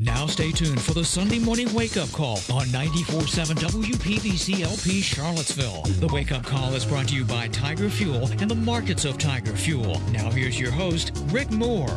Now stay tuned for the Sunday morning wake-up call on 94.7 WPVC-LP Charlottesville. The wake-up call is brought to you by Tiger Fuel and the markets of Tiger Fuel. Now here's your host, Rick Moore.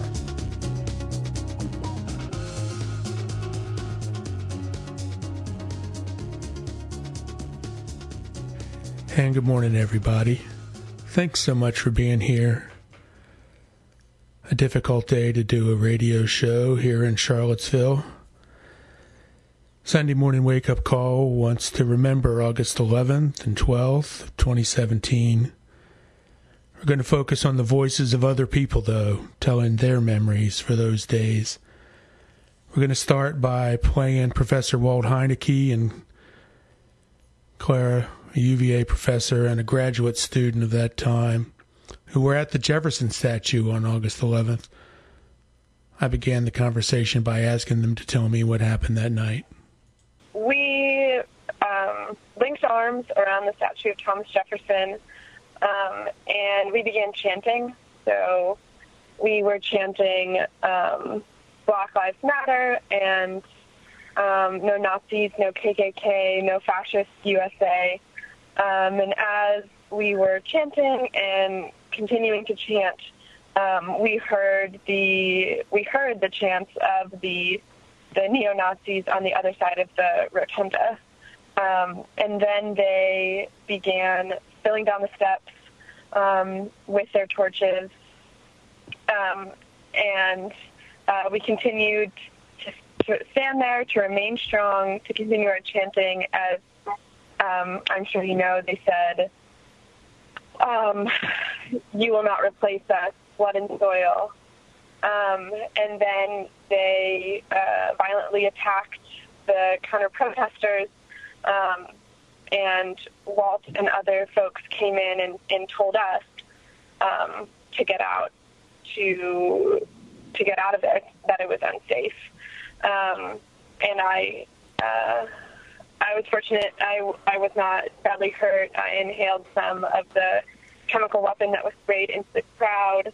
And good morning, everybody. Thanks so much for being here. A difficult day to do a radio show here in Charlottesville. Sunday morning wake-up call wants to remember August 11th and 12th of 2017. We're going to focus on the voices of other people, though, telling their memories for those days. We're going to start by playing Professor Walt Heinecke and Clara, a UVA professor and a graduate student of that time, who were at the Jefferson statue on August 11th. I began the conversation by asking them to tell me what happened that night. We linked arms around the statue of Thomas Jefferson, and we began chanting. So we were chanting Black Lives Matter and no Nazis, no KKK, no fascist USA. And as we were chanting and continuing to chant, we heard the chants of the neo-Nazis on the other side of the rotunda. And then they began spilling down the steps with their torches. And we continued to stand there, to remain strong, to continue our chanting as, I'm sure you know, they said, you will not replace us, blood and soil. And then they violently attacked the counter-protesters, and Walt and other folks came in and told us to get out, to get out of it, that it was unsafe. And I was fortunate. I was not badly hurt. I inhaled some of the chemical weapon that was sprayed into the crowd.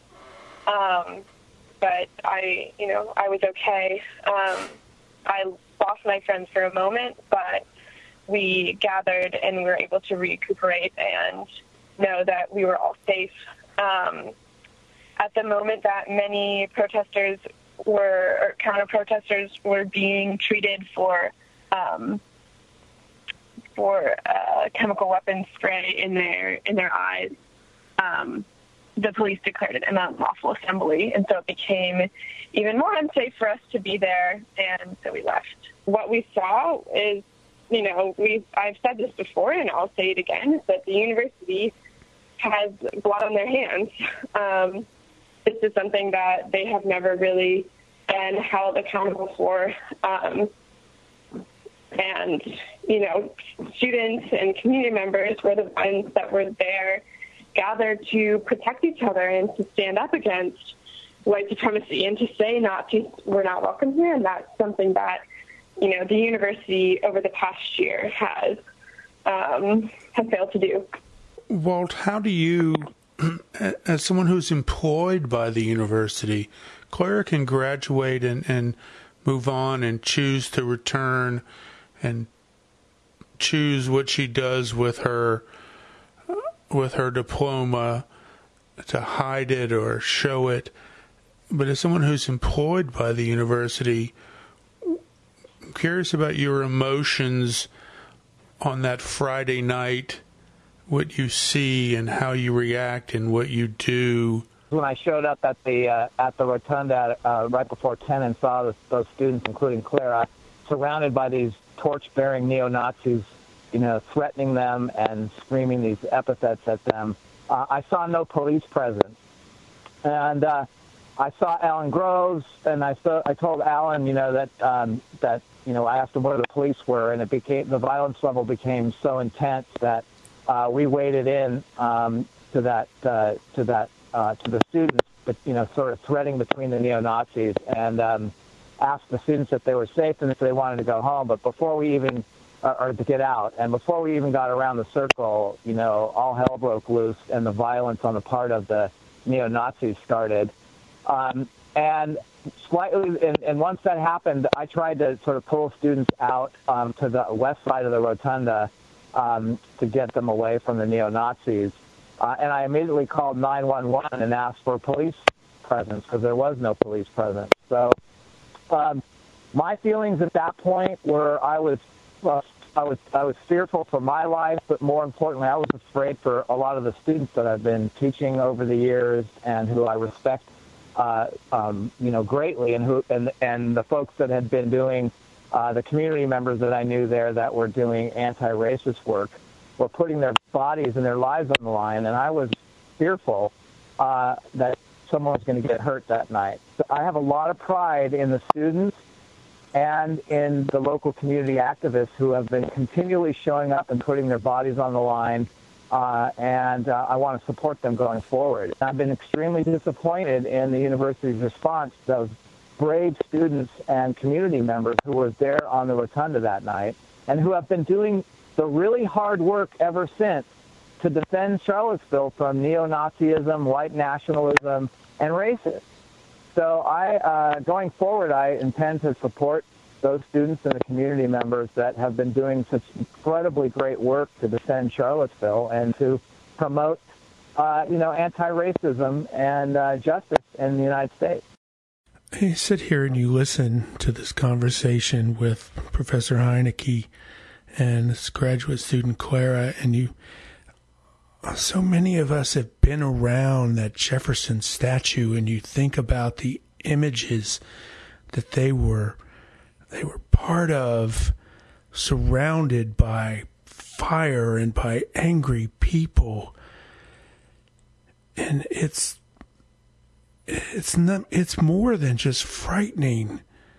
But I was okay. I lost my friends for a moment, but we gathered and we were able to recuperate and know that we were all safe. At the moment that many protesters or counter-protesters were being treated for chemical weapon spray in their eyes, the police declared it an unlawful assembly, and so it became even more unsafe for us to be there, and so we left. What we saw is, I've said this before, and I'll say it again, is that the university has blood on their hands. This is something that they have never really been held accountable for. And, students and community members were the ones that were there gathered to protect each other and to stand up against white supremacy and to say Nazis were not welcome here. And that's something that, the university over the past year has failed to do. Walt, how do you, as someone who's employed by the university, Clara can graduate and move on and choose to return and choose what she does with her diploma, to hide it or show it. But as someone who's employed by the university, I'm curious about your emotions on that Friday night, what you see and how you react and what you do. When I showed up at the rotunda right before 10 and saw those students, including Clara, surrounded by these torch-bearing neo-Nazis, threatening them and screaming these epithets at them, I saw no police presence. And I saw Alan Groves, and I told Alan, that I asked him where the police were, and the violence level became so intense that we waded in to the students, but sort of threading between the neo-Nazis, and asked the students if they were safe and if they wanted to go home. But before we even or to get out, and before we even got around the circle, all hell broke loose, and the violence on the part of the neo-Nazis started. And once that happened, I tried to sort of pull students out to the west side of the rotunda to get them away from the neo-Nazis. And I immediately called 911 and asked for police presence because there was no police presence. So my feelings at that point were I was fearful for my life, but more importantly, I was afraid for a lot of the students that I've been teaching over the years and who I respect, greatly, and the folks that had been doing, the community members that I knew there that were doing anti-racist work were putting their bodies and their lives on the line, and I was fearful that someone was going to get hurt that night. So I have a lot of pride in the students and in the local community activists who have been continually showing up and putting their bodies on the line, and I want to support them going forward. I've been extremely disappointed in the university's response to those brave students and community members who were there on the rotunda that night and who have been doing the really hard work ever since to defend Charlottesville from neo-Nazism, white nationalism, and racism. So going forward, I intend to support those students and the community members that have been doing such incredibly great work to defend Charlottesville and to promote, anti-racism and justice in the United States. You sit here and you listen to this conversation with Professor Heineke and this graduate student Clara, and so many of us have been around that Jefferson statue, and you think about the images that they were part of, surrounded by fire and by angry people, and it's more than just frightening.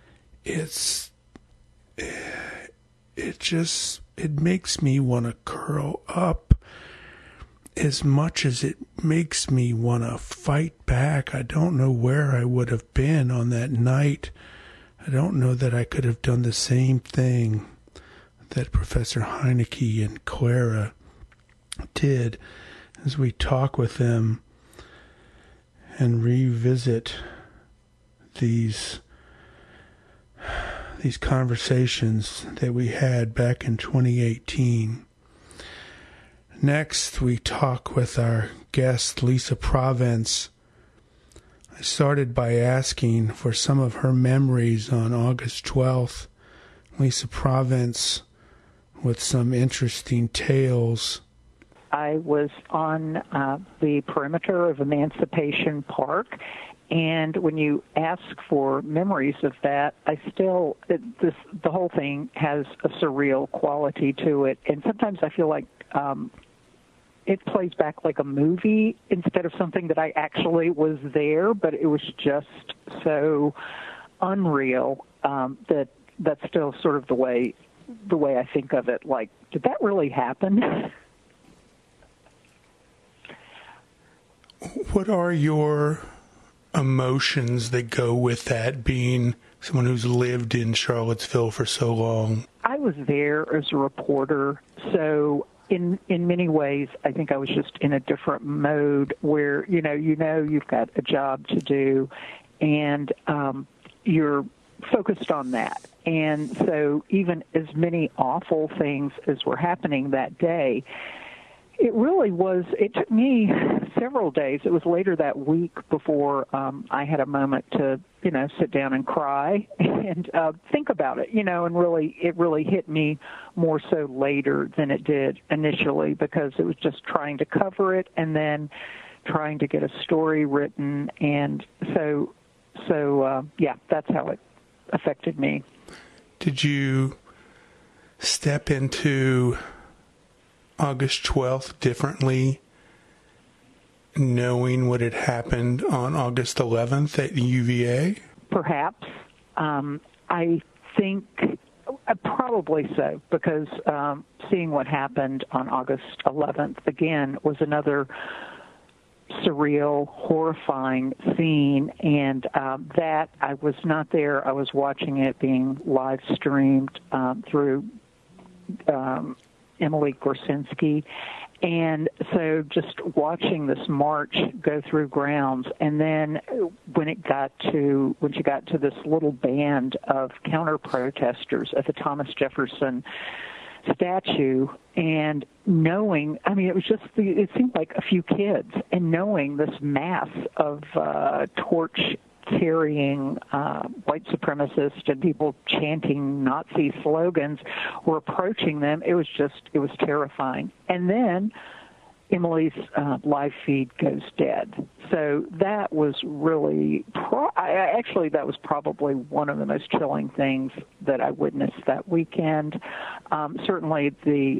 It makes me want to curl up as much as it makes me want to fight back. I don't know where I would have been on that night. I don't know that I could have done the same thing that Professor Heineke and Clara did as we talk with them and revisit these conversations that we had back in 2018. Next, we talk with our guest, Lisa Provence. I started by asking for some of her memories on August 12th. Lisa Provence with some interesting tales. I was on the perimeter of Emancipation Park, and when you ask for memories of that, the whole thing has a surreal quality to it, and sometimes I feel like it plays back like a movie instead of something that I actually was there, but it was just so unreal that that's still sort of the way I think of it. Like, did that really happen? What are your emotions that go with that, being someone who's lived in Charlottesville for so long? I was there as a reporter, so in many ways, I think I was just in a different mode where, you've got a job to do, and you're focused on that. And so even as many awful things as were happening that day, it took me several days. It was later that week before I had a moment to, sit down and cry and think about it, and it really hit me more so later than it did initially, because it was just trying to cover it and then trying to get a story written. And so that's how it affected me. Did you step into August 12th differently, knowing what had happened on August 11th at UVA? Perhaps. I think probably so, because seeing what happened on August 11th, again, was another surreal, horrifying scene, and that I was not there. I was watching it being live streamed through Emily Gorsinski, And so just watching this march go through grounds, and then when she got to this little band of counter-protesters at the Thomas Jefferson statue, and knowing, I mean, it seemed like a few kids, and knowing this mass of torch-carrying white supremacists and people chanting Nazi slogans were approaching them, it was terrifying. And then Emily's live feed goes dead. So that was really, that was probably one of the most chilling things that I witnessed that weekend. Certainly the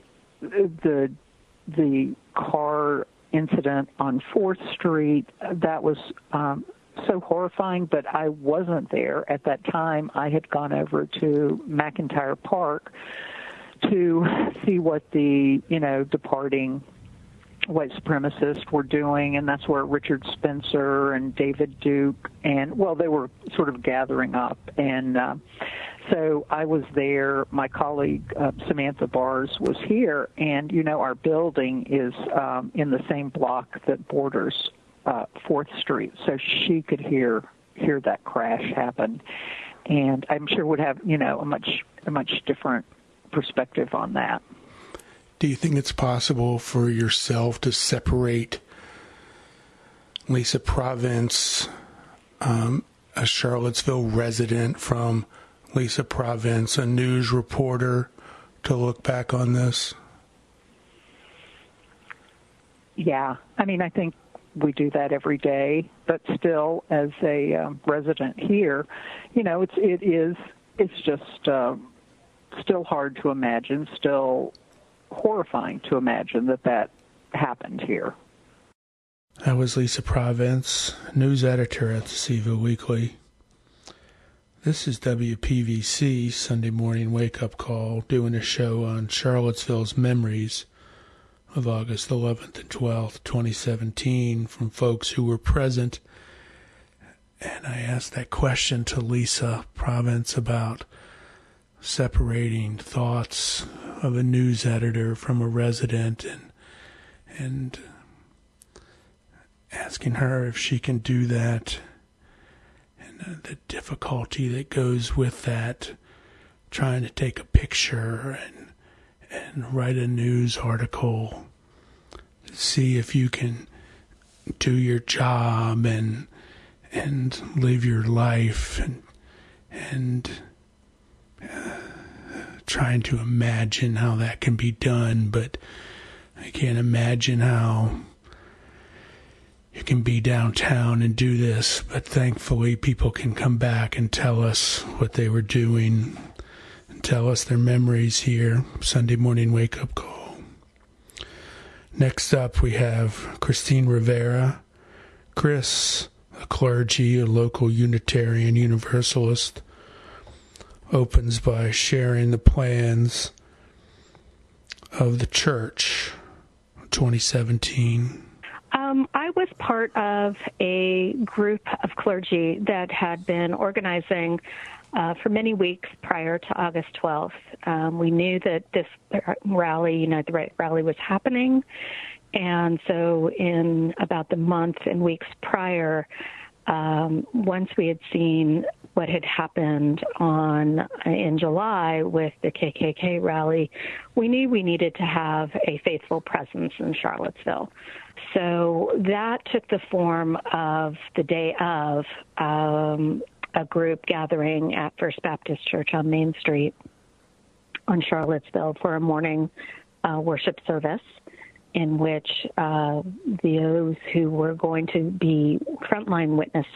car incident on 4th Street, that was so horrifying, but I wasn't there at that time. I had gone over to McIntyre Park to see what the, departing white supremacists were doing, and that's where Richard Spencer and David Duke they were sort of gathering up. And so I was there. My colleague Samantha Bars was here, and our building is in the same block that borders 4th Street, so she could hear that crash happen, and I'm sure would have a much different perspective on that. Do you think it's possible for yourself to separate Lisa Province, a Charlottesville resident, from Lisa Province, a news reporter, to look back on this? Yeah, I mean, I think we do that every day, but still, as a resident here, it's just still hard to imagine, still horrifying to imagine that happened here. That was Lisa Province, news editor at the Seaville Weekly. This is WPVC Sunday Morning Wake Up Call, doing a show on Charlottesville's memories of August 11th and 12th, 2017, from folks who were present. And I asked that question to Lisa Province about separating thoughts of a news editor from a resident, and asking her if she can do that, and the difficulty that goes with that, trying to take a picture and write a news article to see if you can do your job and live your life, and trying to imagine how that can be done, but I can't imagine how you can be downtown and do this. But thankfully people can come back and tell us what they were doing and tell us their memories here. Sunday Morning Wake Up Call. Next up we have Christine Rivera. Chris, a clergy, a local Unitarian Universalist, opens by sharing the plans of the church 2017. I was part of a group of clergy that had been organizing for many weeks prior to August 12th. We knew that this rally, Unite the Right rally, was happening. And so in about the month and weeks prior, once we had seen what had happened in July with the KKK rally, we knew we needed to have a faithful presence in Charlottesville. So that took the form of the day of a group gathering at First Baptist Church on Main Street on Charlottesville for a morning worship service, in which those who were going to be frontline witness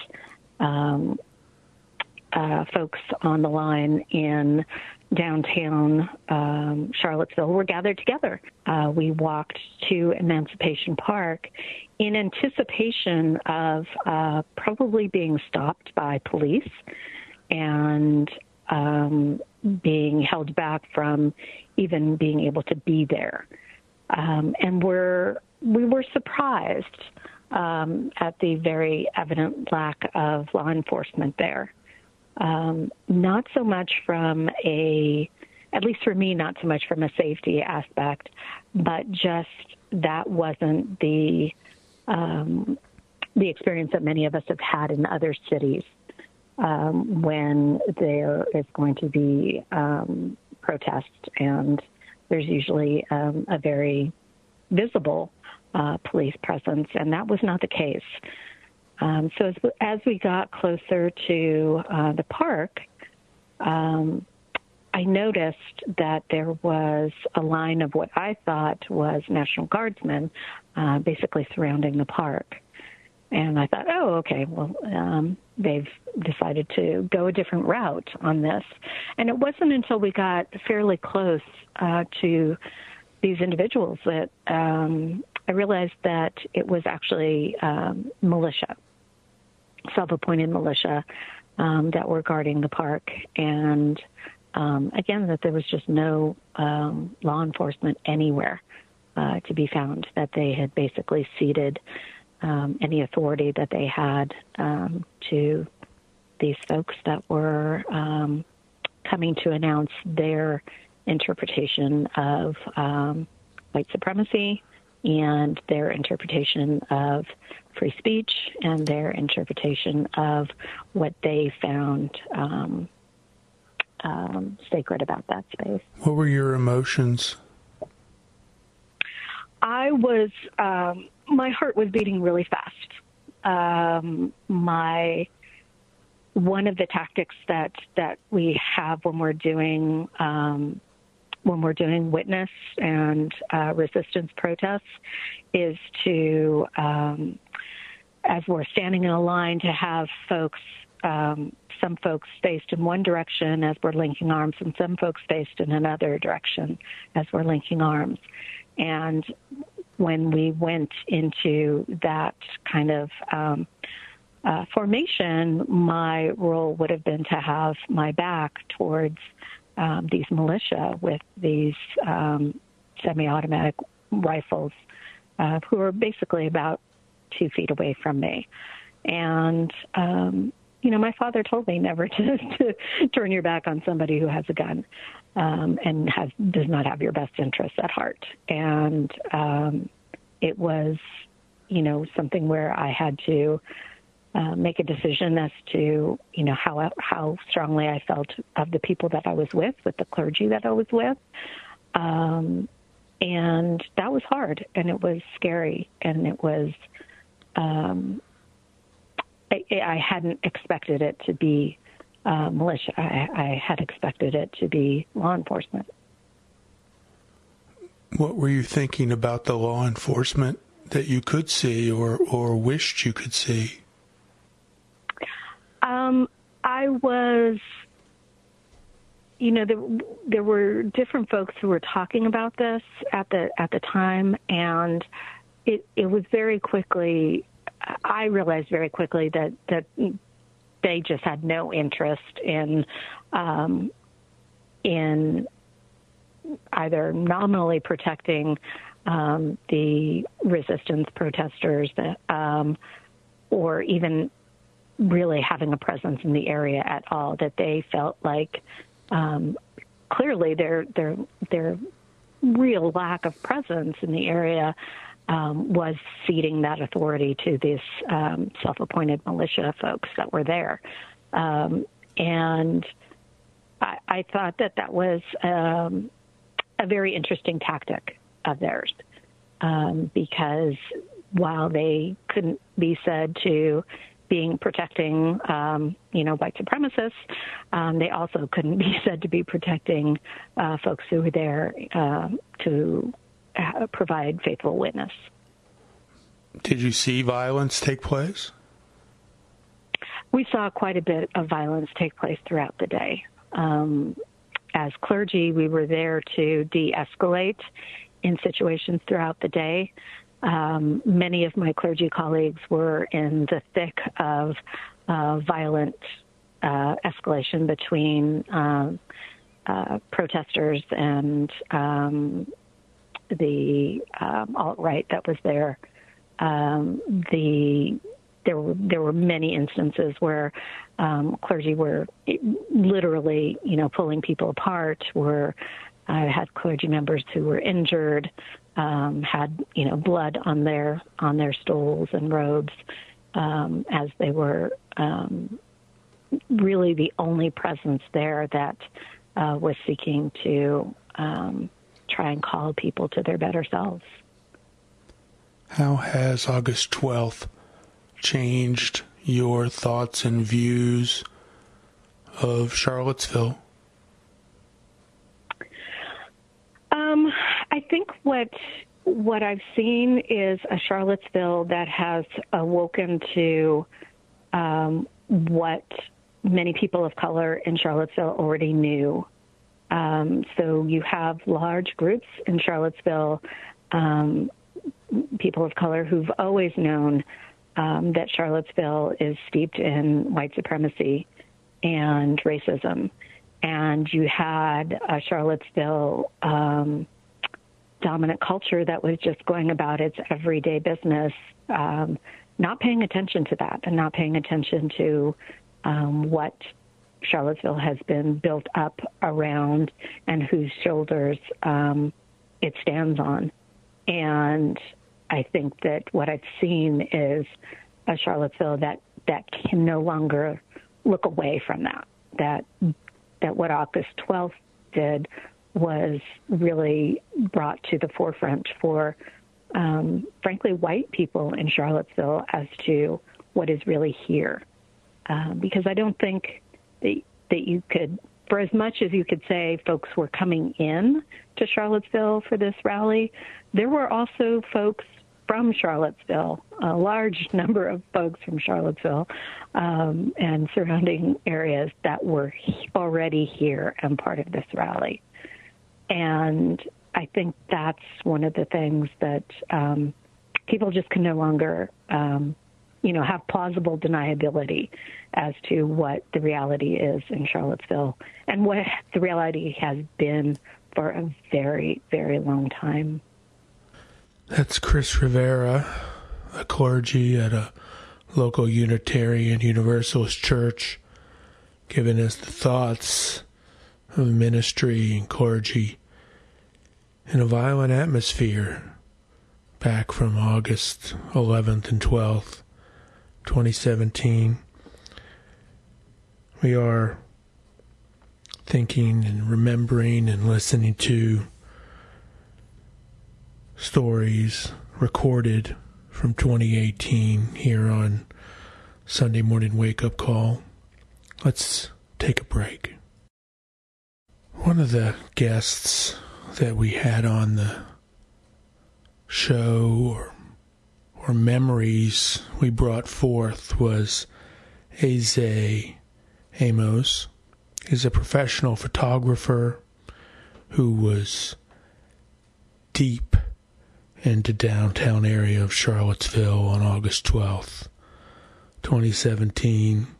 folks on the line in downtown Charlottesville were gathered together. We walked to Emancipation Park in anticipation of probably being stopped by police and being held back from even being able to be there. And we were surprised at the very evident lack of law enforcement there. Not so much from a at least for me, not so much from a safety aspect, but just that wasn't the experience that many of us have had in other cities when there is going to be protest, and there's usually a very visible police presence, and that was not the case. So as we got closer to the park, I noticed that there was a line of what I thought was National Guardsmen basically surrounding the park. And I thought, oh, okay, well, they've decided to go a different route on this. And it wasn't until we got fairly close to these individuals that I realized that it was actually militia, self-appointed militia that were guarding the park. And again, that there was just no law enforcement anywhere to be found, that they had basically ceded any authority that they had to these folks that were coming to announce their interpretation of white supremacy and their interpretation of free speech and their interpretation of what they found sacred about that space. What were your emotions? I was, my heart was beating really fast. One of the tactics that we have when we're doing witness and resistance protests is to, as we're standing in a line, to have folks, some folks faced in one direction as we're linking arms, and some folks faced in another direction as we're linking arms. And when we went into that kind of formation, my role would have been to have my back towards these militia with these semi-automatic rifles who are basically about 2 feet away from me. And, my father told me never to turn your back on somebody who has a gun and does not have your best interests at heart. And it was, something where I had to make a decision as to, how strongly I felt of the people that I was with the clergy that I was with. And that was hard, and it was scary, and it was, I hadn't expected it to be militia. I had expected it to be law enforcement. What were you thinking about the law enforcement that you could see or wished you could see? I was, there were different folks who were talking about this at the time, and it was very quickly, I realized very quickly that they just had no interest in either nominally protecting the resistance protesters or even really having a presence in the area at all, that they felt like clearly their real lack of presence in the area was ceding that authority to these self-appointed militia folks that were there. And I thought that was a very interesting tactic of theirs, because while they couldn't be said to being protecting, white supremacists, they also couldn't be said to be protecting folks who were there to provide faithful witness. Did you see violence take place? We saw quite a bit of violence take place throughout the day. As clergy, we were there to de-escalate in situations throughout the day. Many of my clergy colleagues were in the thick of violent escalation between protesters and the alt-right that was there. The there were many instances where clergy were literally, pulling people apart. I had clergy members who were injured, had blood on their stoles and robes, as they were really the only presence there that was seeking to try and call people to their better selves. How has August 12th changed your thoughts and views of Charlottesville? I think what I've seen is a Charlottesville that has awoken to what many people of color in Charlottesville already knew. So you have large groups in Charlottesville, people of color who've always known that Charlottesville is steeped in white supremacy and racism. And you had a Charlottesville dominant culture that was just going about its everyday business, not paying attention to that and not paying attention to what Charlottesville has been built up around and whose shoulders it stands on. And I think that what I've seen is a Charlottesville that can no longer look away from that what August 12th did was really brought to the forefront for, frankly, white people in Charlottesville as to what is really here. Because I don't think that you could, for as much as you could say folks were coming in to Charlottesville for this rally, there were also folks from Charlottesville, a large number of folks from Charlottesville and surrounding areas that were already here and part of this rally. And I think that's one of the things that people just can no longer, have plausible deniability as to what the reality is in Charlottesville and what the reality has been for a very, very long time. That's Chris Rivera, a clergy at a local Unitarian Universalist church, giving us the thoughts of ministry and clergy in a violent atmosphere back from August 11th and 12th, 2017. We are thinking and remembering and listening to stories recorded from 2018 here on Sunday Morning Wake Up Call. Let's take a break. One of the guests that we had on the show or memories we brought forth was Eze Amos. He's a professional photographer who was deep into downtown area of Charlottesville on August 12th, 2017.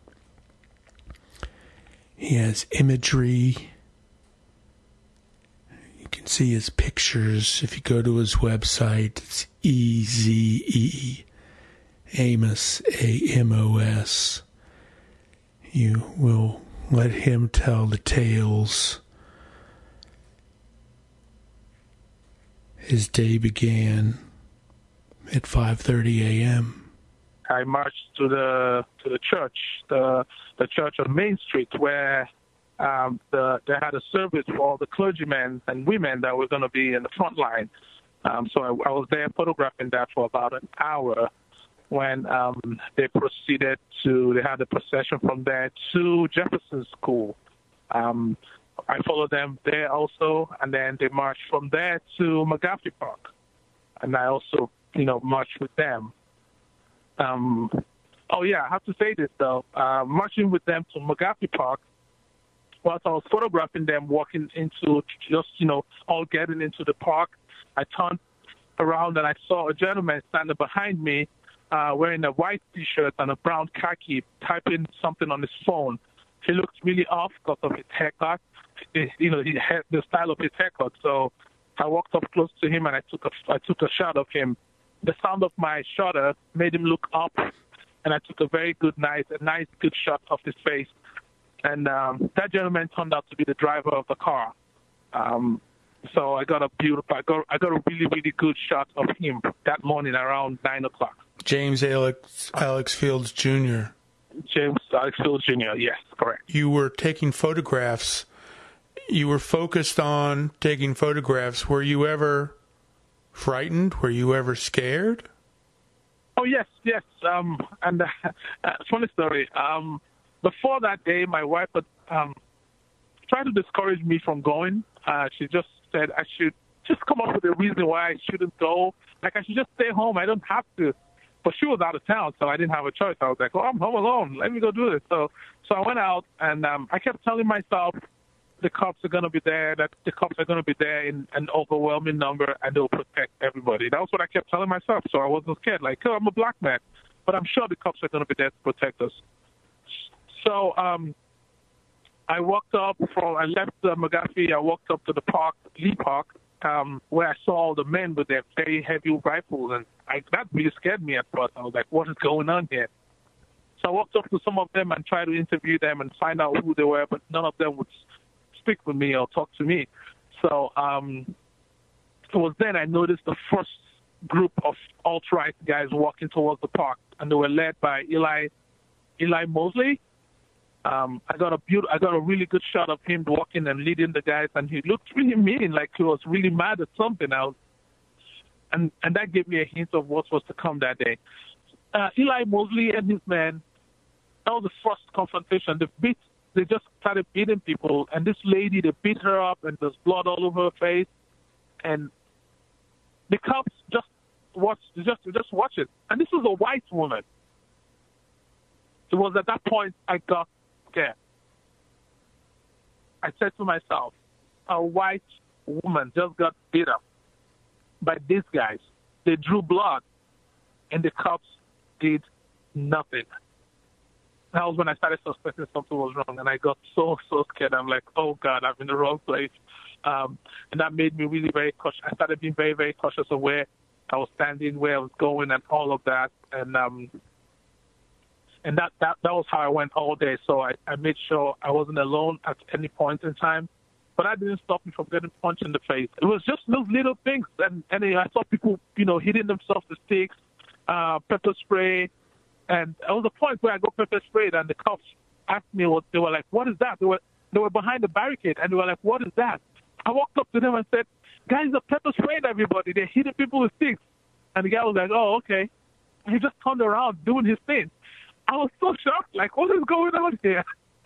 He has imagery. You can see his pictures if you go to his website. It's EZE Amos, AMOS. You will let him tell the tales. His day began at 5:30 a.m. I marched to the church, the church on Main Street, where they had a service for all the clergymen and women that were going to be in the front line. So I was there photographing that for about an hour when they had a procession from there to Jefferson School. I followed them there also, and then they marched from there to McGaffey Park. And I also, marched with them. I have to say this, though. Marching with them to McGaffey Park, whilst I was photographing them walking into all getting into the park, I turned around and I saw a gentleman standing behind me wearing a white T-shirt and a brown khaki, typing something on his phone. He looked really off because of his haircut. He had the style of his haircut. So I walked up close to him and I took a shot of him. The sound of my shutter made him look up, and I took a very good nice good shot of his face. And that gentleman turned out to be the driver of the car. So I got a really, really good shot of him that morning around 9 o'clock. James Alex Fields Jr. James Alex Fields Jr., yes, correct. You were taking photographs. You were focused on taking photographs. Were you ever frightened? Were you ever scared? Oh, yes. And funny story. Before that day, my wife had tried to discourage me from going. She just said I should just come up with a reason why I shouldn't go. Like I should just stay home. I don't have to. But she was out of town, so I didn't have a choice. I was like, oh, I'm home alone. Let me go do this. So I went out, and I kept telling myself the cops are going to be there, that the cops are going to be there in an overwhelming number, and they'll protect everybody. That was what I kept telling myself, so I wasn't scared. Like, oh, I'm a black man, but I'm sure the cops are going to be there to protect us. So I walked up I left McGaffey. I walked up to the park, Lee Park, where I saw all the men with their very heavy rifles, and that really scared me at first. I was like, what is going on here? So I walked up to some of them and tried to interview them and find out who they were, but none of them would speak with me or talk to me. So it was then I noticed the first group of alt-right guys walking towards the park, and they were led by Eli Mosley. I got a really good shot of him walking and leading the guys, and he looked really mean, like he was really mad at something else. And that gave me a hint of what was to come that day. Eli Mosley and his men, that was the first confrontation. They just started beating people, and this lady, they beat her up, and there's blood all over her face. And the cops just watch it. And this was a white woman. It was at that point I got scared. I said to myself, a white woman just got beat up by these guys. They drew blood, and the cops did nothing. That was when I started suspecting something was wrong, and I got so scared. I'm like, oh, God, I'm in the wrong place. And that made me really very cautious. I started being very, very cautious of where I was standing, where I was going, and all of that. And that was how I went all day. So I made sure I wasn't alone at any point in time. But that didn't stop me from getting punched in the face. It was just those little things. And I saw people, hitting themselves with sticks, pepper spray. And there was a point where I got pepper sprayed, and the cops asked me, they were like, what is that? They were behind the barricade, and they were like, what is that? I walked up to them and said, guys are pepper spraying everybody. They're hitting people with sticks. And the guy was like, oh, okay. And he just turned around doing his thing. I was so shocked, like, what is going on here?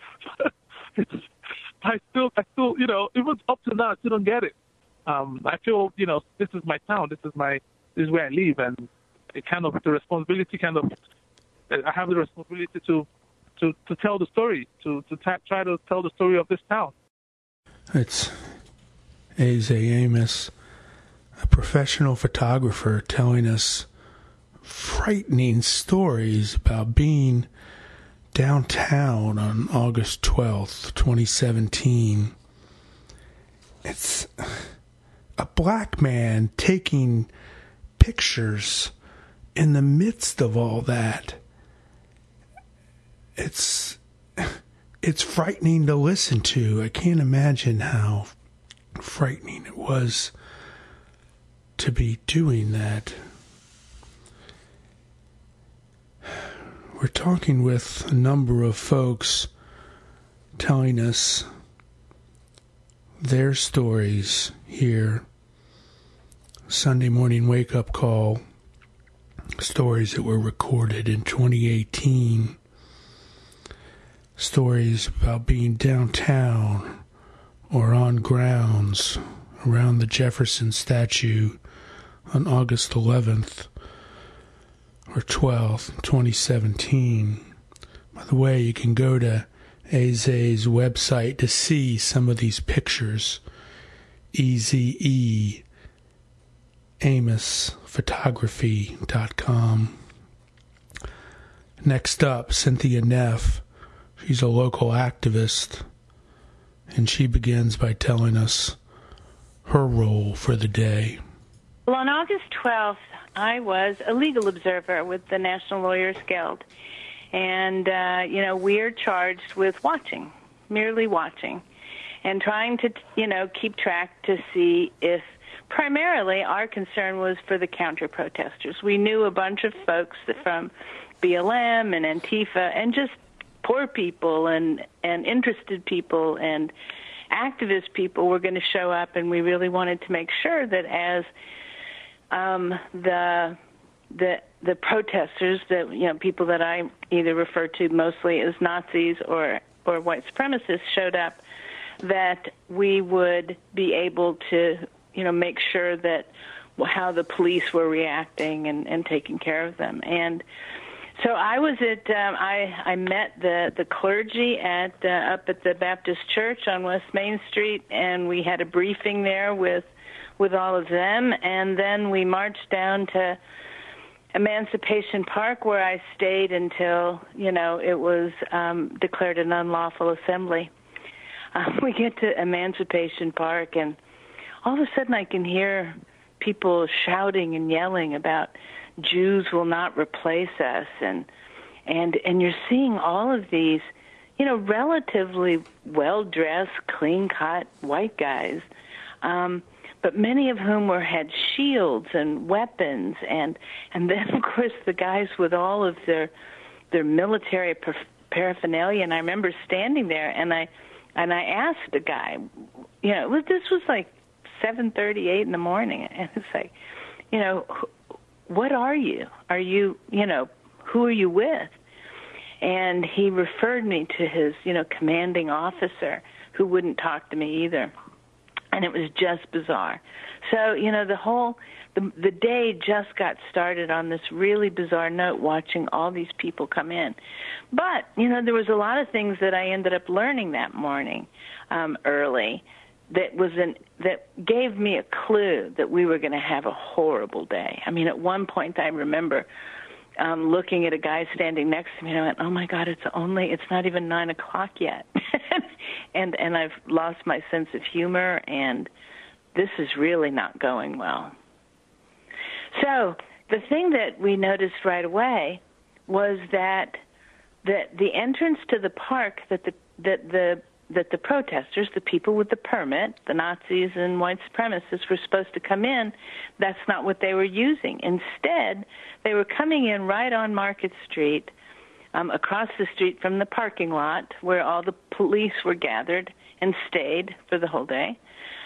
I still, even up to now, I still don't get it. I feel, this is my town, this is where I live, and it kind of, the responsibility I have the responsibility to tell the story, to try to tell the story of this town. It's Aze Amos, a professional photographer, telling us frightening stories about being downtown on August 12th, 2017. It's a black man taking pictures in the midst of all that. It's frightening to listen to. I can't imagine how frightening it was to be doing that. We're talking with a number of folks telling us their stories here. Sunday morning wake-up call. Stories that were recorded in 2018. Stories about being downtown or on grounds around the Jefferson statue on August 11th or 12th, 2017. By the way, you can go to Aze's website to see some of these pictures. EZEAmosphotography.com. Next up, Cynthia Neff. She's a local activist, and she begins by telling us her role for the day. Well, on August 12th, I was a legal observer with the National Lawyers Guild. And, we're charged with watching, merely watching, and trying to, keep track to see if primarily our concern was for the counter-protesters. We knew a bunch of folks from BLM and Antifa and just poor people and interested people and activist people were going to show up, and we really wanted to make sure that as the protesters, that people that I either refer to mostly as Nazis or white supremacists showed up, that we would be able to make sure that how the police were reacting and taking care of them. And so I was at I met the clergy up at the Baptist Church on West Main Street, and we had a briefing there with all of them, and then we marched down to Emancipation Park, where I stayed until it was declared an unlawful assembly. We get to Emancipation Park, and all of a sudden I can hear people shouting and yelling about Jews will not replace us, and you're seeing all of these, relatively well-dressed, clean-cut white guys, but many of whom had shields and weapons, and then of course the guys with all of their military paraphernalia. And I remember standing there, and I asked a guy, this was like 7:38 in the morning, and it's like, what are you? Are you, who are you with? And he referred me to his, commanding officer, who wouldn't talk to me either. And it was just bizarre. So, the day just got started on this really bizarre note, watching all these people come in. But, there was a lot of things that I ended up learning that morning early that gave me a clue that we were going to have a horrible day. I mean, at one point I remember looking at a guy standing next to me, and I went, oh my God, it's not even 9 o'clock yet. and I've lost my sense of humor, and this is really not going well. So the thing that we noticed right away was that the entrance to the park that the protesters, the people with the permit, the Nazis and white supremacists, were supposed to come in, that's not what they were using. Instead, they were coming in right on Market Street, across the street from the parking lot where all the police were gathered and stayed for the whole day.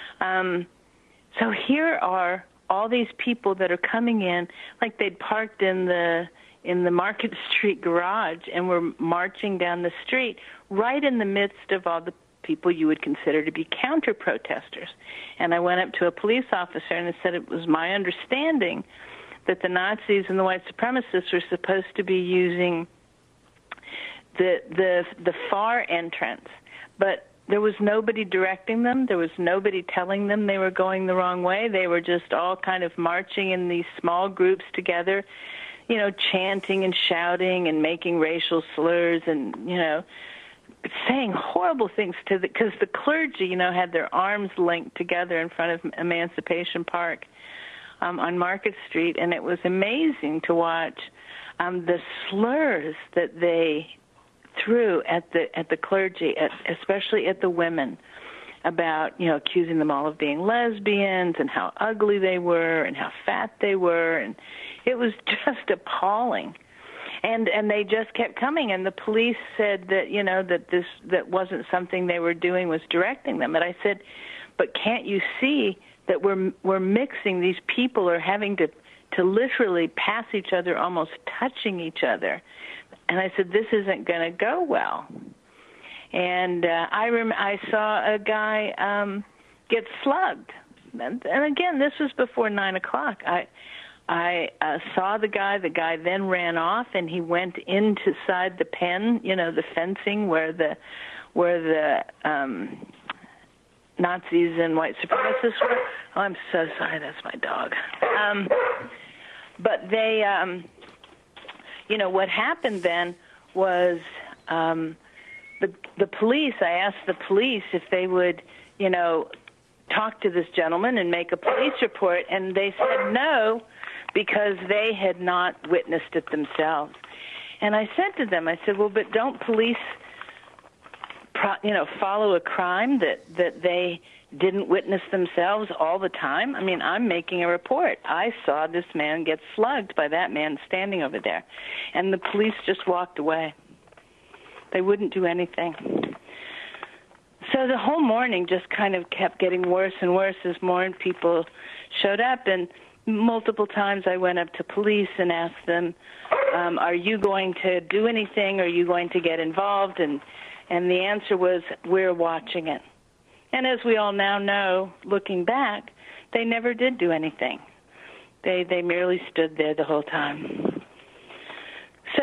So here are all these people that are coming in like they'd parked in the Market Street garage and were marching down the street right in the midst of all the people you would consider to be counter-protesters. And I went up to a police officer and I said it was my understanding that the Nazis and the white supremacists were supposed to be using the far entrance, but there was nobody directing them. There was nobody telling them they were going the wrong way. They were just all kind of marching in these small groups together, chanting and shouting and making racial slurs and, saying horrible things because the clergy, had their arms linked together in front of Emancipation Park on Market Street, and it was amazing to watch the slurs that they threw at the clergy, especially at the women, about accusing them all of being lesbians and how ugly they were and how fat they were, and it was just appalling. And they just kept coming, and the police said that that wasn't something they were doing, was directing them. And I said, but can't you see that we're mixing? These people are having to literally pass each other, almost touching each other. And I said, this isn't going to go well. And I saw a guy get slugged. And again, this was before 9 o'clock. I saw the guy. The guy then ran off, and he went inside the pen, the fencing where the Nazis and white supremacists were. Oh, I'm so sorry. That's my dog. But they, what happened then was the police. I asked the police if they would, talk to this gentleman and make a police report, and they said no because they had not witnessed it themselves. And I said to them, I said, well, but don't police, follow a crime that they didn't witness themselves all the time? I mean, I'm making a report. I saw this man get slugged by that man standing over there. And the police just walked away. They wouldn't do anything. So the whole morning just kind of kept getting worse and worse as more people showed up. And multiple times I went up to police and asked them, are you going to do anything? Are you going to get involved? And the answer was, we're watching it. And as we all now know, looking back, they never did do anything. They merely stood there the whole time. So,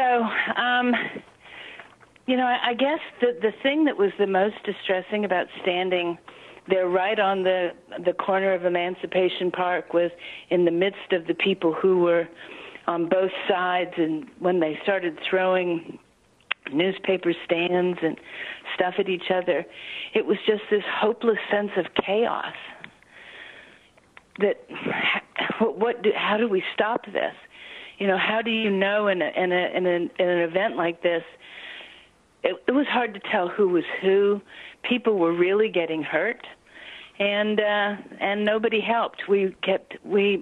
I guess the thing that was the most distressing about standing there right on the corner of Emancipation Park was in the midst of the people who were on both sides, and when they started throwing newspaper stands and stuff at each other, it was just this hopeless sense of chaos. That how do we stop this? How do you know in an event like this? It was hard to tell who was who. People were really getting hurt, and nobody helped. We kept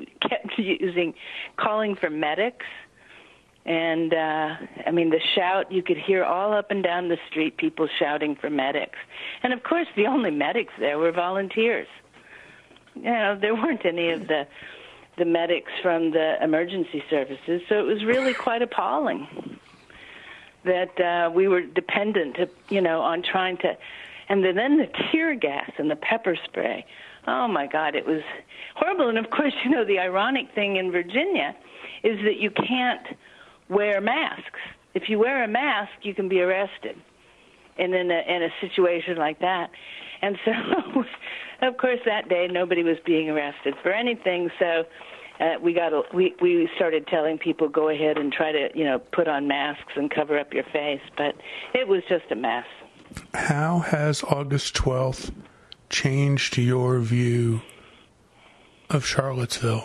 calling for medics. And, the shout, you could hear all up and down the street people shouting for medics. And, of course, the only medics there were volunteers. There weren't any of the medics from the emergency services, so it was really quite appalling that we were dependent, on trying to... And then the tear gas and the pepper spray. Oh, my God, it was horrible. And, of course, the ironic thing in Virginia is that you can't wear masks. If you wear a mask, you can be arrested in a situation like that. And so, of course, that day nobody was being arrested for anything. So we started telling people, go ahead and try to put on masks and cover up your face. But it was just a mess. How has August 12th changed your view of Charlottesville?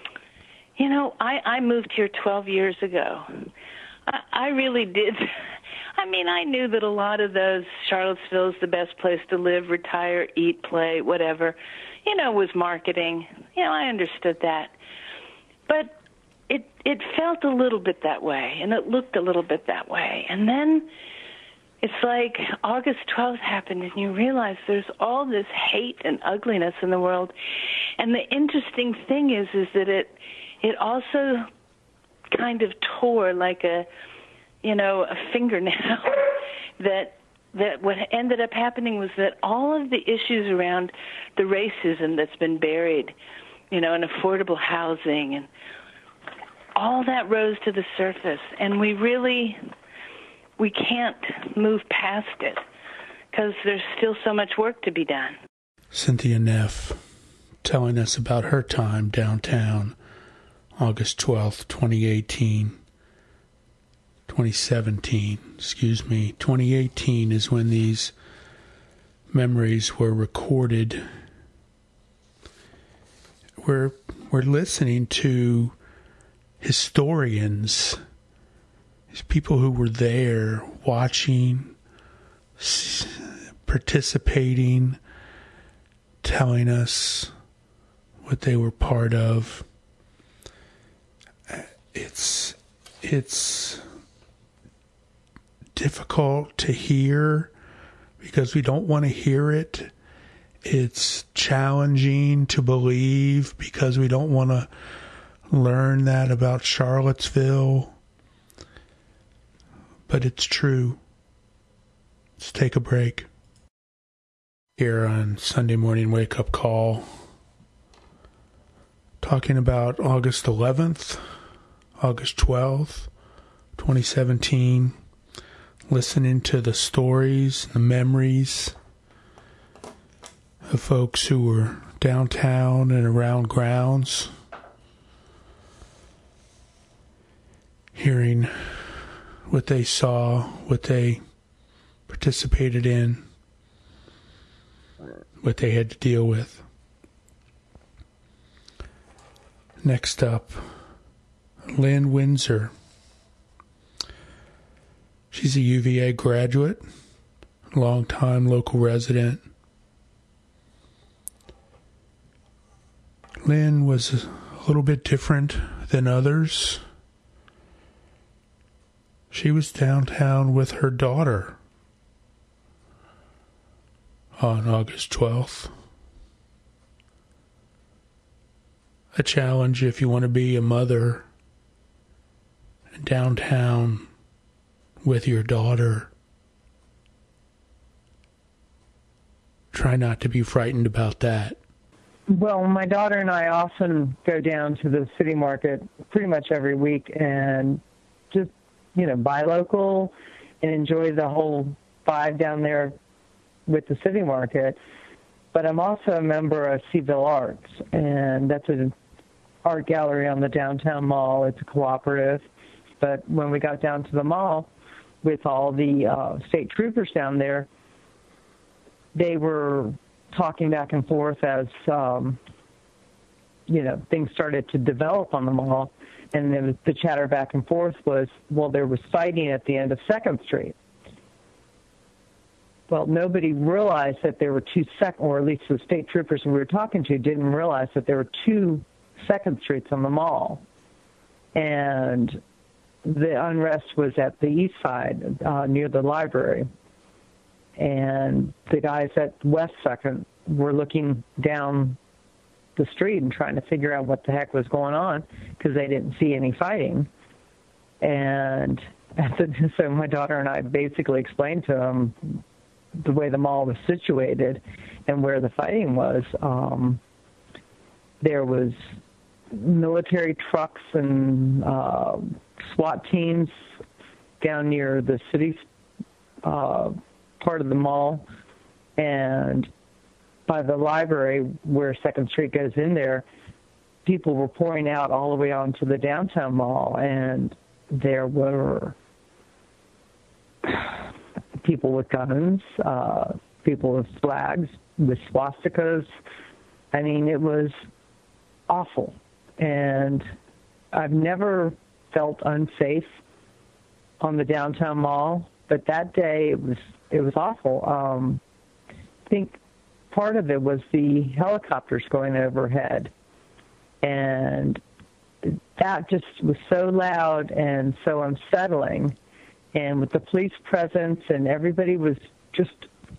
I moved here 12 years ago. I really did. I knew that a lot of those, Charlottesville's the best place to live, retire, eat, play, whatever, was marketing. I understood that. But it felt a little bit that way, and it looked a little bit that way. And then it's like August 12th happened, and you realize there's all this hate and ugliness in the world. And the interesting thing is that it also kind of tore like a fingernail. that what ended up happening was that all of the issues around the racism that's been buried, and affordable housing and all that rose to the surface, and we can't move past it because there's still so much work to be done. Cynthia Neff telling us about her time downtown, August 12th, 2017, 2018 is when these memories were recorded. We're listening to historians, these people who were there watching, participating, telling us what they were part of. It's difficult to hear because we don't want to hear it. It's challenging to believe because we don't want to learn that about Charlottesville. But it's true. Let's take a break. Here on Sunday Morning Wake Up Call, talking about August 11th, August 12th, 2017, listening to the stories, the memories of folks who were downtown and around grounds, hearing what they saw, what they participated in, what they had to deal with. Next up, Lynn Windsor. She's a UVA graduate, longtime local resident. Lynn was a little bit different than others. She was downtown with her daughter on August 12th. A challenge if you want to be a mother downtown with your daughter. Try not to be frightened about that. Well, my daughter and I often go down to the city market pretty much every week and just, buy local and enjoy the whole vibe down there with the city market. But I'm also a member of Seville Arts, and that's an art gallery on the downtown mall. It's a cooperative. But when we got down to the mall with all the state troopers down there, they were talking back and forth as, things started to develop on the mall. And then the chatter back and forth was, well, there was fighting at the end of 2nd Street. Well, nobody realized that there were or at least the state troopers we were talking to didn't realize that there were 2 2nd Streets on the mall. And the unrest was at the east side, near the library. And the guys at West 2nd were looking down the street and trying to figure out what the heck was going on because they didn't see any fighting. And so my daughter and I basically explained to them the way the mall was situated and where the fighting was. There was military trucks and SWAT teams down near the city part of the mall, and by the library where 2nd Street goes in there, people were pouring out all the way onto the downtown mall, and there were people with guns, people with flags, with swastikas. I mean, it was awful. And I've never felt unsafe on the downtown mall, but that day it was awful. I think part of it was the helicopters going overhead, and that just was so loud and so unsettling. And with the police presence, and everybody was just,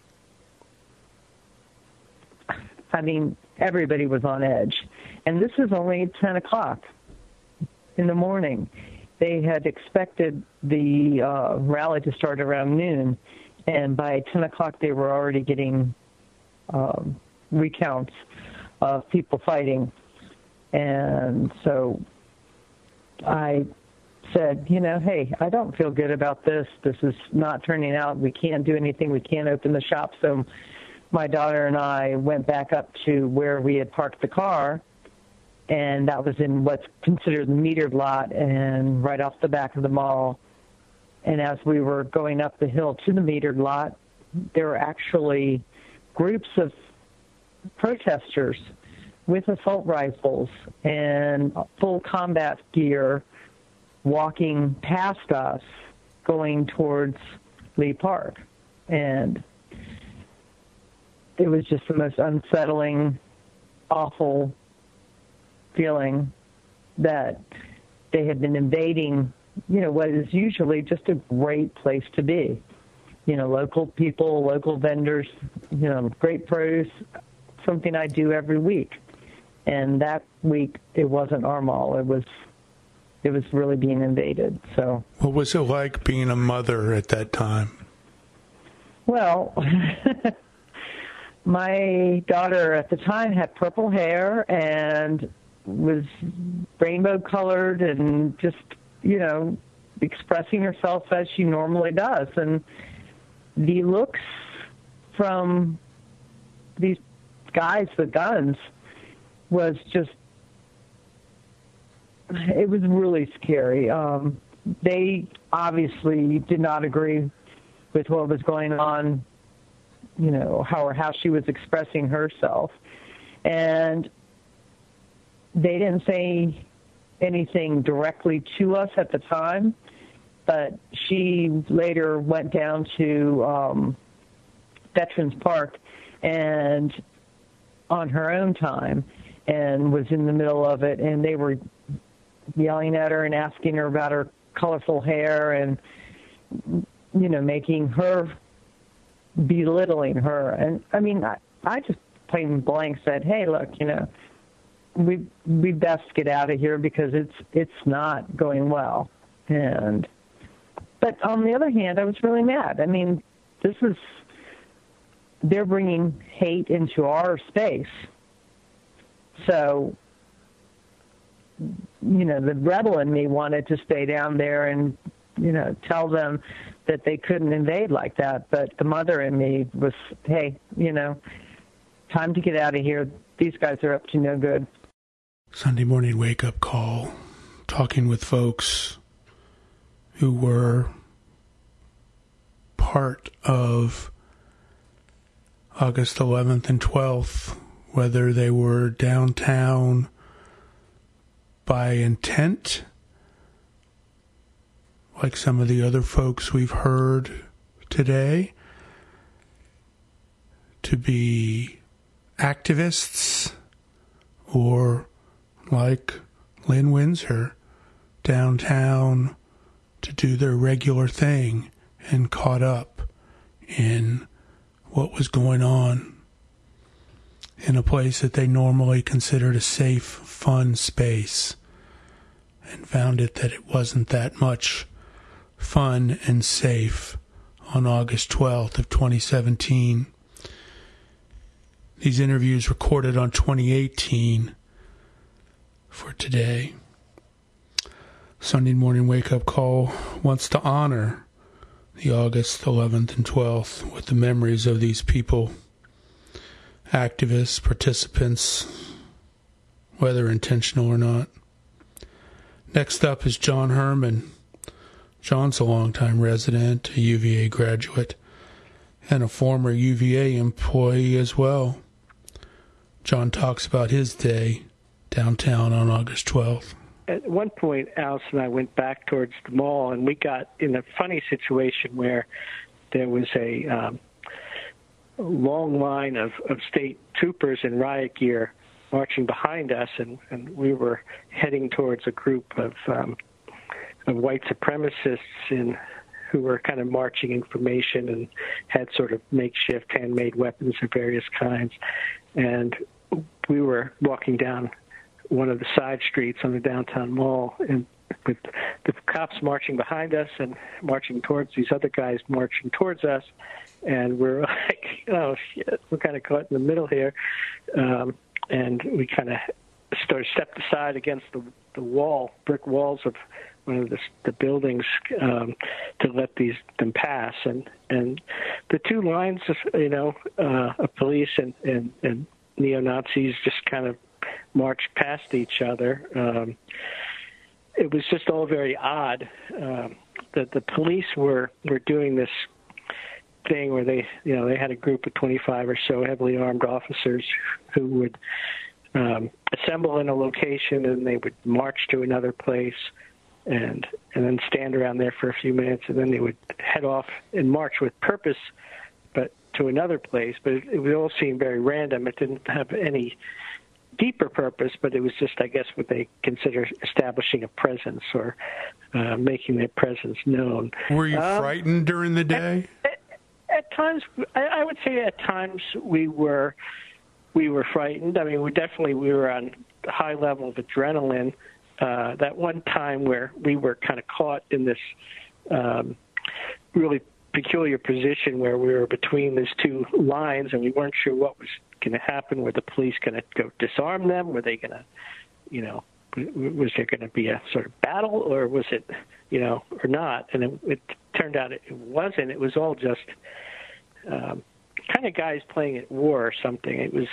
everybody was on edge. And this is only 10 o'clock in the morning. They had expected the rally to start around noon, and by 10 o'clock they were already getting recounts of people fighting. And so I said, hey, I don't feel good about this. This is not turning out. We can't do anything. We can't open the shop. So my daughter and I went back up to where we had parked the car, and that was in what's considered the metered lot and right off the back of the mall. And as we were going up the hill to the metered lot, there were actually groups of protesters with assault rifles and full combat gear walking past us going towards Lee Park. And it was just the most unsettling, awful feeling that they had been invading, what is usually just a great place to be. Local people, local vendors, great produce, something I do every week. And that week, it wasn't our mall. It was really being invaded. So, what was it like being a mother at that time? Well, my daughter at the time had purple hair and was rainbow colored and just, expressing herself as she normally does. And the looks from these guys with guns was just, it was really scary. They obviously did not agree with what was going on, how she was expressing herself. And they didn't say anything directly to us at the time, but she later went down to Veterans Park and on her own time and was in the middle of it, and they were yelling at her and asking her about her colorful hair and, making her, belittling her. And, I mean, I just plain blank said, hey, look, we best get out of here because it's not going well. But on the other hand, I was really mad. I mean, they're bringing hate into our space. So, the rebel in me wanted to stay down there and, tell them that they couldn't invade like that. But the mother in me was, hey, time to get out of here. These guys are up to no good. Sunday morning wake-up call, talking with folks who were part of August 11th and 12th, whether they were downtown by intent, like some of the other folks we've heard today, to be activists, or like Lynn Windsor, downtown to do their regular thing and caught up in what was going on in a place that they normally considered a safe, fun space, and found that it wasn't that much fun and safe on August 12th of 2017. These interviews recorded on 2018 for today. Sunday morning wake-up call wants to honor the August 11th and 12th with the memories of these people, activists, participants, whether intentional or not. Next up is John Herman. John's a longtime resident, a UVA graduate, and a former UVA employee as well. John talks about his day downtown on August 12th. At one point, Alice and I went back towards the mall, and we got in a funny situation where there was a long line of state troopers in riot gear marching behind us, and we were heading towards a group of white supremacists who were kind of marching in formation and had sort of makeshift handmade weapons of various kinds. And we were walking down one of the side streets on the downtown mall, and with the cops marching behind us and marching towards these other guys marching towards us, and we're like, oh shit, we're kind of caught in the middle here, and we kind of stepped aside against the wall, brick walls of one of the buildings, to let them pass, and the two lines of police and neo-Nazis just kind of marched past each other. It was just all very odd that the police were doing this thing where they had a group of 25 or so heavily armed officers who would assemble in a location, and they would march to another place and then stand around there for a few minutes, and then they would head off and march with purpose, but to another place. But it would all seem very random. It didn't have any deeper purpose, but it was just, I guess, what they consider establishing a presence or making their presence known. Were you frightened during the day? At times, I would say at times we were frightened. I mean, we were on a high level of adrenaline. That one time where we were kind of caught in this really peculiar position where we were between these two lines, and we weren't sure what was going to happen. Were the police going to go disarm them? Were they going to, was there going to be a sort of battle, or was it, or not? And it turned out it wasn't. It was all just kind of guys playing at war or something. It was,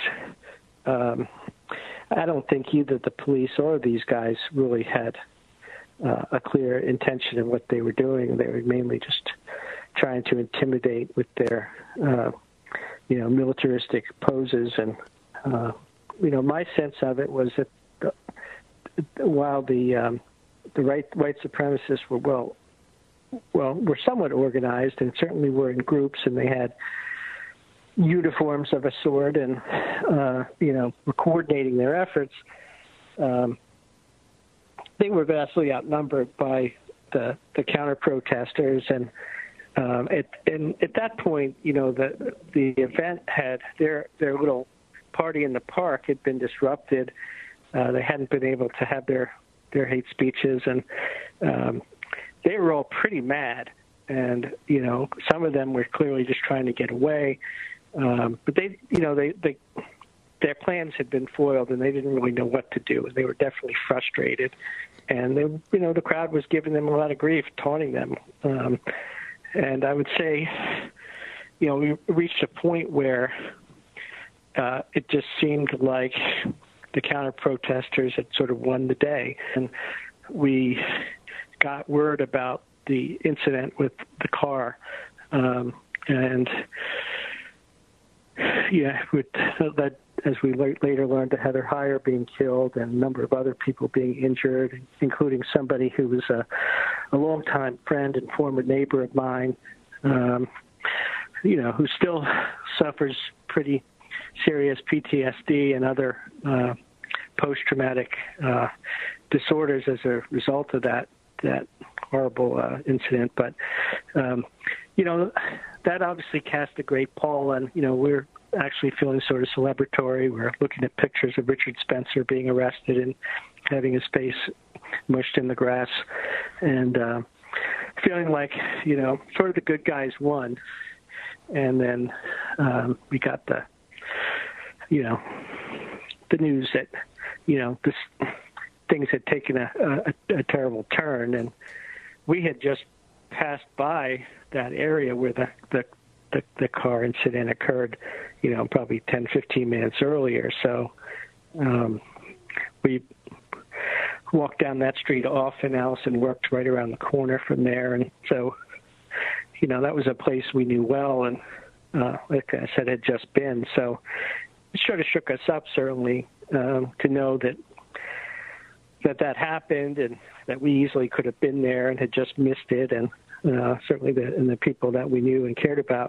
I don't think either the police or these guys really had a clear intention of what they were doing. They were mainly just trying to intimidate with their, militaristic poses. And, my sense of it was that while the white supremacists were somewhat organized and certainly were in groups, and they had uniforms of a sort, and were coordinating their efforts. They were vastly outnumbered by the counter protesters, and at that point, the event had their little party in the park had been disrupted. They hadn't been able to have their hate speeches, and they were all pretty mad. And some of them were clearly just trying to get away, but their plans had been foiled, and they didn't really know what to do, and they were definitely frustrated. And the crowd was giving them a lot of grief, taunting them. And I would say, we reached a point where it just seemed like the counter-protesters had sort of won the day. And we got word about the incident with the car. That, as we later learned, to Heather Heyer being killed and a number of other people being injured, including somebody who was a longtime friend and former neighbor of mine, who still suffers pretty serious PTSD and other post-traumatic disorders as a result of that horrible incident. But, that obviously cast a great pall, and, we're actually feeling sort of celebratory. We're looking at pictures of Richard Spencer being arrested and having his face mushed in the grass, and feeling like, sort of the good guys won. And then we got the news that, things had taken a terrible turn, and we had just passed by that area where the car incident occurred, probably 10, 15 minutes earlier. So we walked down that street often. Allison worked right around the corner from there. And so, that was a place we knew well, and like I said, had just been. So it sort of shook us up, certainly, to know that happened, and that we easily could have been there and had just missed it. And certainly the people that we knew and cared about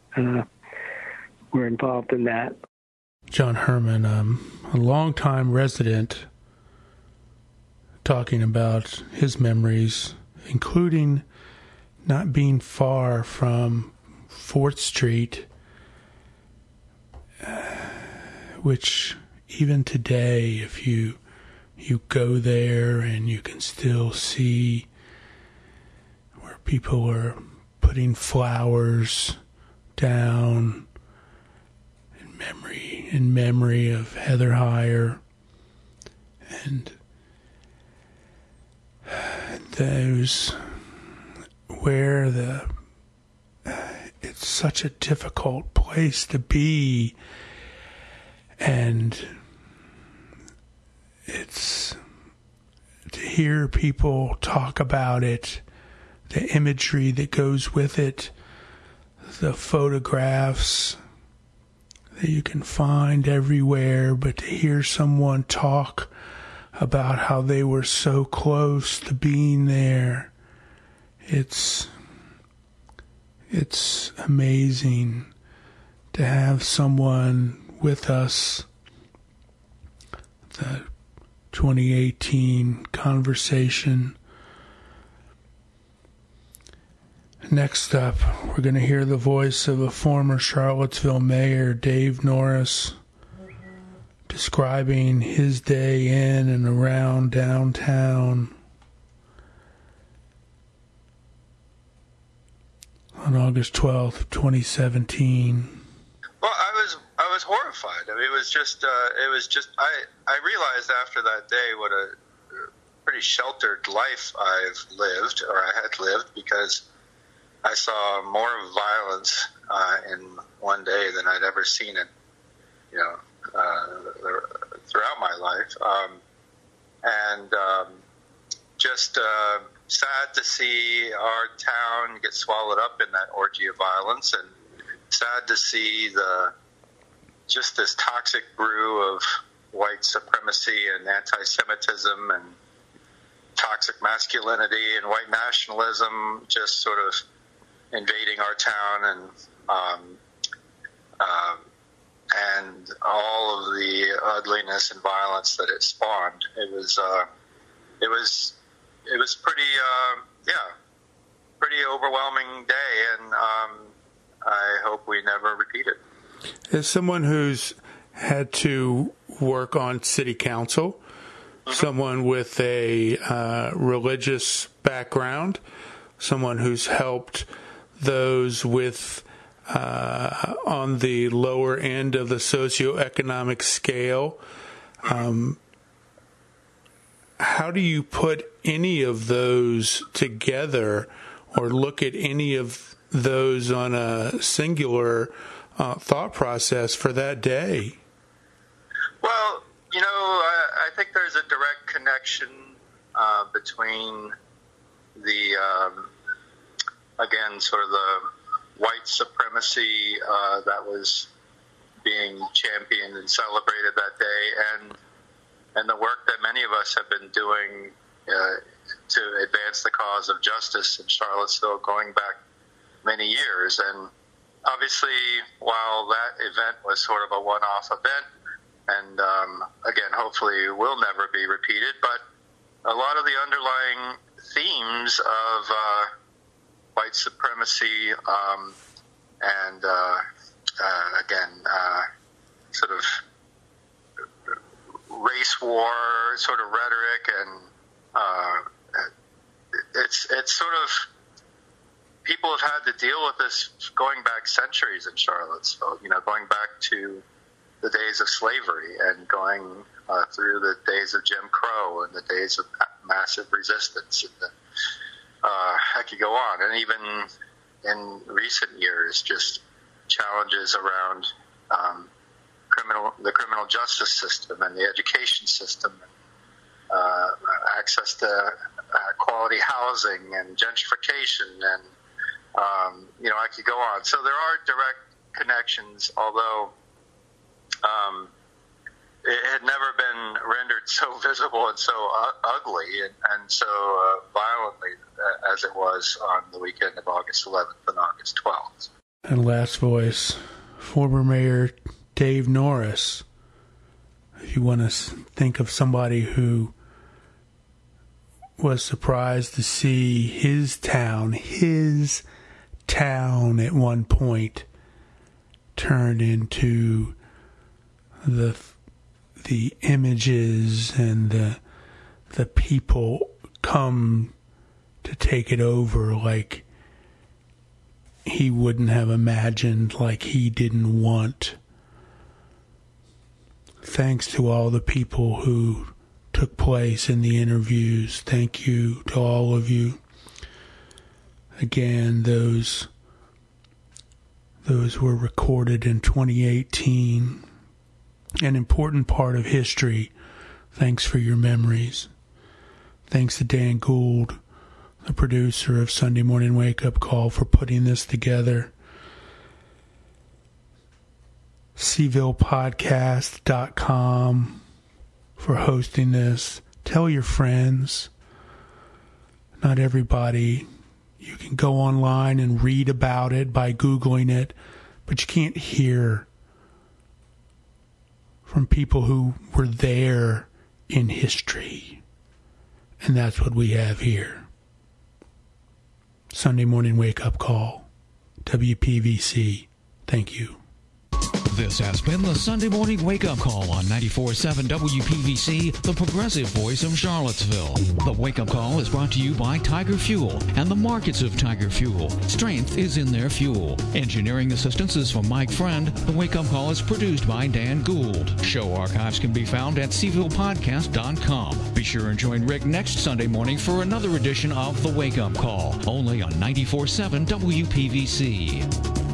were involved in that. John Herman, a longtime resident, talking about his memories, including not being far from 4th Street, which even today, if you go there, and you can still see where people are putting flowers down in memory of Heather Heyer, and those where it's such a difficult place to be, and it's to hear people talk about it, the imagery that goes with it, the photographs that you can find everywhere, but to hear someone talk about how they were so close to being there, it's amazing to have someone with us. The 2018 conversation. Next up, we're going to hear the voice of a former Charlottesville mayor, Dave Norris, describing his day in and around downtown on August 12th, 2017. Well, I was horrified. I mean, it was just I realized after that day what a pretty sheltered life I've lived, or I had lived, because I saw more violence in one day than I'd ever seen it, throughout my life, and just sad to see our town get swallowed up in that orgy of violence, and sad to see this toxic brew of white supremacy supremacy and anti-Semitism and toxic masculinity and white nationalism just sort of invading our town, and all of the ugliness and violence that it spawned. It was pretty overwhelming day, and I hope we never repeat it. As someone who's had to work on city council, someone with a religious background, someone who's helped those with on the lower end of the socioeconomic scale, how do you put any of those together or look at any of those on a singular thought process for that day? Well, I think there's a direct connection between the, again, sort of the white supremacy that was being championed and celebrated that day, and the work that many of us have been doing to advance the cause of justice in Charlottesville going back many years. And obviously, while that event was sort of a one-off event, and again, hopefully will never be repeated, but a lot of the underlying themes of white supremacy and again, sort of race war sort of rhetoric, and it's sort of, people have had to deal with this going back centuries in Charlottesville, going back to the days of slavery and going through the days of Jim Crow and the days of massive resistance. And I could go on. And even in recent years, just challenges around the criminal justice system and the education system, access to quality housing and gentrification, and I could go on. So there are direct connections, although it had never been rendered so visible and so ugly and so violently as it was on the weekend of August 11th and August 12th. And last voice, former Mayor Dave Norris. If you want to think of somebody who was surprised to see his town at one point turned into the images and the people come to take it over like he wouldn't have imagined, like he didn't want. Thanks to all the people who took place in the interviews. Thank you to all of you. Again, those were recorded in 2018. An important part of history. Thanks for your memories. Thanks to Dan Gould, the producer of Sunday Morning Wake Up Call, for putting this together. CvillePodcast.com for hosting this. Tell your friends. Not everybody. You can go online and read about it by Googling it, but you can't hear from people who were there in history. And that's what we have here. Sunday Morning Wake Up Call. WPVC. Thank you. This has been the Sunday Morning Wake Up Call on 94.7 WPVC, the progressive voice of Charlottesville. The Wake Up Call is brought to you by Tiger Fuel and the markets of Tiger Fuel. Strength is in their fuel. Engineering assistance is from Mike Friend. The Wake Up Call is produced by Dan Gould. Show archives can be found at CvillePodcast.com. Be sure and join Rick next Sunday morning for another edition of the Wake Up Call, only on 94.7 WPVC.